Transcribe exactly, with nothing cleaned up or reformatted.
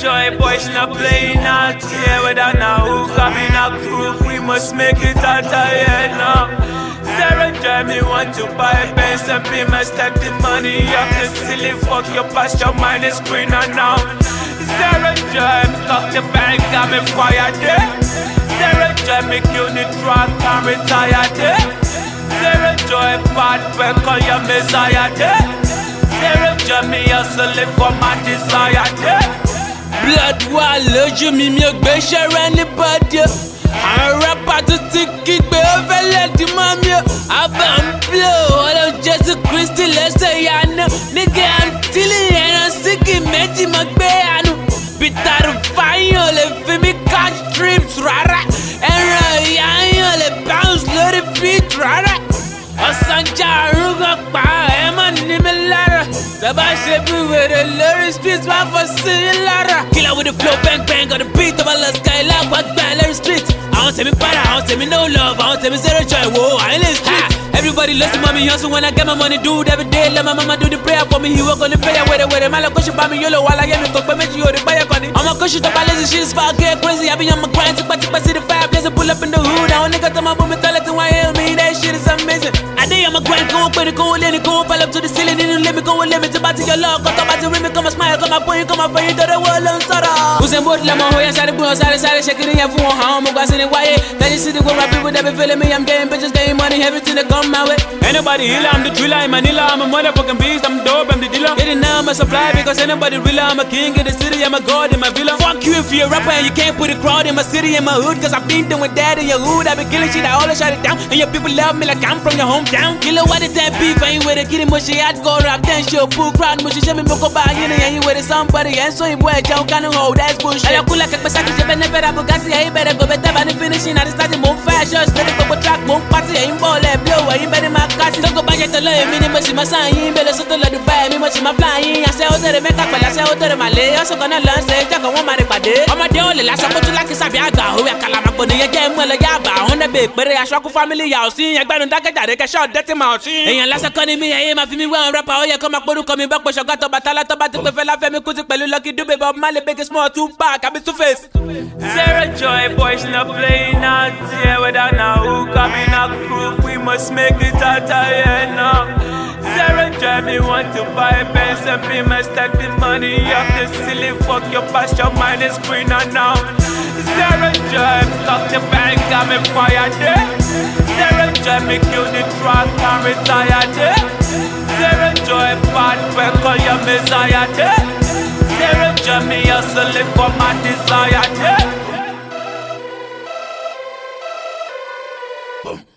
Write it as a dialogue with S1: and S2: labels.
S1: Joy boys not playing out here without now who coming a crew. We must make it out of here now. Sarah Joy, me want to buy a Benz and be my stack the money up the silly fuck your past your mind is greener now. Sarah Joy, me cock the bank got me fired there. Sarah Joy, me kill the truck and retire there. Sarah Joy, bad friend call your messiah there. Sarah Joy, me hustling for my desire there.
S2: Blood wà lójú mi mi ò gbé ṣẹ́rẹ́ anybody. Àwọn rapper tó ti kígbe ó fẹ́ lẹ́dí mọ́ mi o. Àbá ń blow ọlọ́run Jésù Kristi lẹ́sẹ̀ ìyanu. Nígbà àǹtílì ẹran síkì méjì mọ́ gbé àánú. Peter Fáyọ̀ lè fi mí catch trips rárá. Ẹran ìyá yàn lè bounce lórí beat rárá. Ọ̀sánjà arúgbó pa ẹ̀ mọ̀ ní mi lára. Tẹ́bá ṣe bí wèrè lórí street wá fọ́ sí i lára. Killer with the flow bang bang on the beat of a lọ skylark wá gbà lórí street. Àwọn tèmi para, àwọn tèmi no love, àwọn tèmi zero joy wo àìlè street. Everybody listen mommy hustle when I get my money dude every day. Let my mama do the prayer for me, he work on the prayer wẹ́rẹ́ wẹ́rẹ́. Má lọ kó ṣe bá mi yólò wà láyé mi kò pé méjì yóò rí báyẹ̀ kọ́ni. Ọmọ kó ṣe tó bá lazy shit is far get crazy. I be on my grind tipẹ́tipẹ́ see the fire blazing pull up in the hood. Àwọn niggas tó máa bú mi tọ́lẹ̀ tí wọ́n hail me, that shit is amazing. I dey on my grind kó wọ́n pé ní kó wọ́n lé ní kó wọ́n pile up to the ceiling nínú ilé mi kó wọ́n lé mi tí bá ti yọ lọ́ọ̀ kó tó bá ti rí mi kó máa smile kó máa bóyin kó máa fẹ̀yìn tó dé wọ́n ló ń sọ̀rọ̀. Usain Bolt lẹ́mọ̀ ó yẹn sáré gbé wọn sáré sáré ṣe kiri yẹn fún wọn àwọn ọmọ gbà sí ni wáyé. Then you see the good rap people that be feeling me, I'm getting bitches, getting money, everything that come my way.
S1: Anybody healer, I'm the driller, I'm Manila, I'm a motherfucking beast, I'm dope, I'm the dealer.
S2: Getting now I'm a supply because anybody real, I'm a king in the city, I'm a god in my villa. Fuck you if you're a rapper and you can't put a crowd in my city, in my hood, cause I've been doing that in your hood. I been killing shit, I always shut it down, and your people love me like I'm from your hometown. Killer what is that beef, ain't with it, getting mushy, I'd go rap, then show full crowd, mushy, show me moko by you, and you with it, somebody, and so you boy, don't kind of hold, that's bullshit. I cool like a Pasaki, you better never have a gas, you better go better than finishing, I started more fashion, steady for track, more party, ain't ball, blow, ain't better my cat, don't go back at the lane, minimum, my sign, better so to let the buy me much my flying. I say, oh, they make up, I say, oh, they my lay, also gonna learn, say, Jack, I want my day. I'm a deal, last I put you like a Sabiaga, who I call my body again, well, a yaba, on the big, but I shock family, I'll see, I got on that, I can shot that mouth. And last economy, I aim at me, well, rapper, oh, yeah, come up, coming back, but I got to battle, but the fella, family, could you lucky do, but my big small two pack, I'm two face.
S1: Sarah Joy boys not playing out here without now who coming a crew. We must make it out of here now. Sarah Joy, me want to buy a Benz and be my stack the money up the silly fuck your past your mind is greener now. Sarah Joy, cock the bank got me fired there. Sarah Joy, me kill the truck and retire there. Sarah Joy, bad friend call your messiah there. Sarah Joy, me hustling for my desire there.
S2: Boom.